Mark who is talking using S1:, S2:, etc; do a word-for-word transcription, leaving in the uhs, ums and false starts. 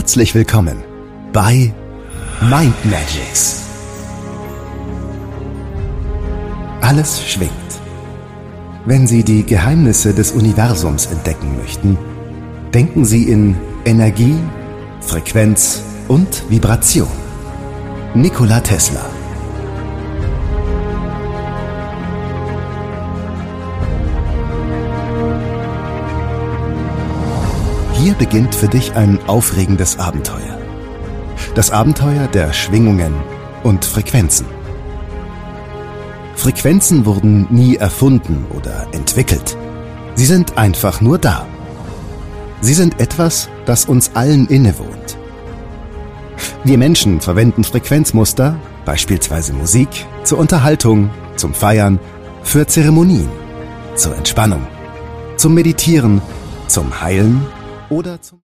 S1: Herzlich willkommen bei Mind Magics. Alles schwingt. Wenn Sie die Geheimnisse des Universums entdecken möchten, denken Sie in Energie, Frequenz und Vibration. Nikola Tesla. Hier beginnt für dich ein aufregendes Abenteuer. Das Abenteuer der Schwingungen und Frequenzen. Frequenzen wurden nie erfunden oder entwickelt. Sie sind einfach nur da. Sie sind etwas, das uns allen innewohnt. Wir Menschen verwenden Frequenzmuster, beispielsweise Musik, zur Unterhaltung, zum Feiern, für Zeremonien, zur Entspannung, zum Meditieren, zum Heilen oder zum